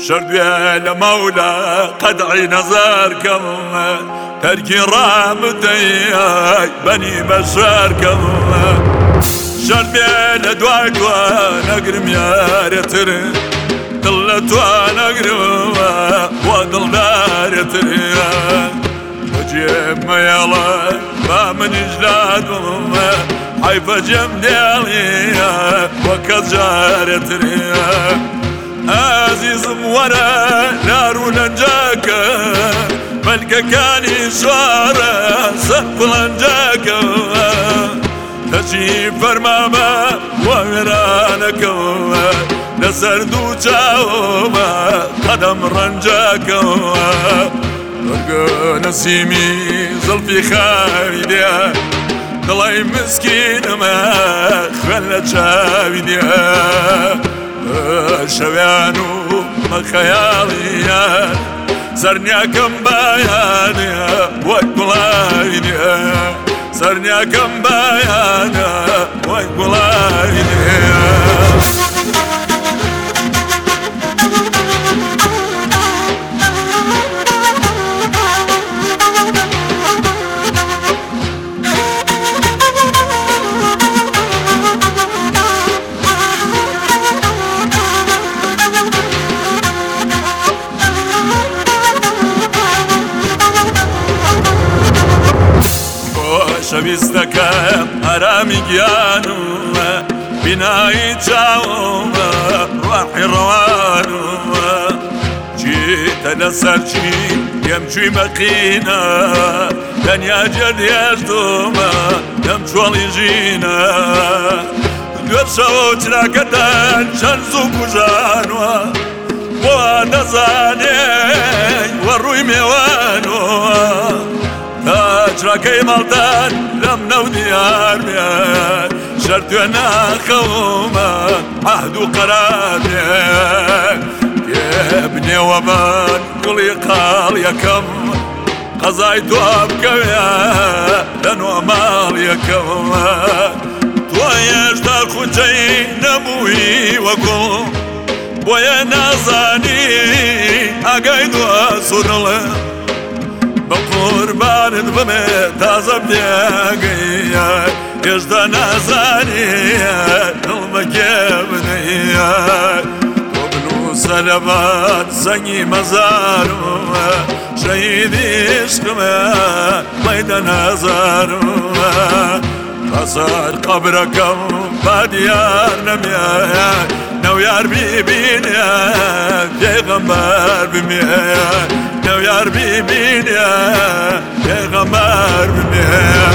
شردوية لمولا قدعي نظركم تركي رامتي بني بشاركم شردوية لدواك ونقرم يا رتر طلت ونقرم وضل دار رتر وجيب ما يلا ما من جلادهم حيف جمدالي وكزار رتر عزيز مورا نار لنجاك ملك كاني شوارا سقف لنجاك تجي فرماما وغرانك نسر دوچاوما قدم رنجاك ورقو نسيمي ظلفي خايديا دلاي مسكين ما خلت شاويديا شويانو ما خيالي سرنياكم باياني وقلايني سرنياكم باياني وقلايني شويستكم هرامي جيانو بناي جاوم روحي روانو جيت لسرجي يمشي مقينا دنيا جد يجدوما يمشوالي جينا دوشو جراكتان شنزو كجانوا ونزاني وروي ميوانو تاجركي مالتان لم نو ديار ميان شرطنا خوما عهد وقرار ميان يا ابني ومن قولي قال يا كم قضيت أبكيا لنو مال يا كم تويش داخل جاي نموي وقوم بويا نازاني أقايد وصول بقربان بمي تازم دياقيا يجدا نازانيا المكيبنيا وابنو سلبات زني مزارو شهيدي عشقما ميدان هزارو خسر قبركم باديار نميا نو يار بيبين يا پیغمبر بميا نو يار بيبين يا پیغمبر بميا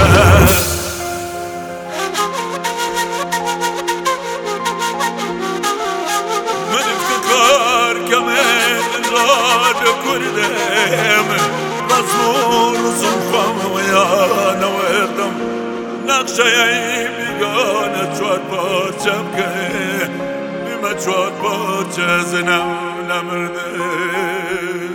من افتكار كمان راد كردم رسمو رسوخم ويانا وردم نقشه‌ی بیگانه چوار پاچم که بیم چوار پاچه زنم نمرده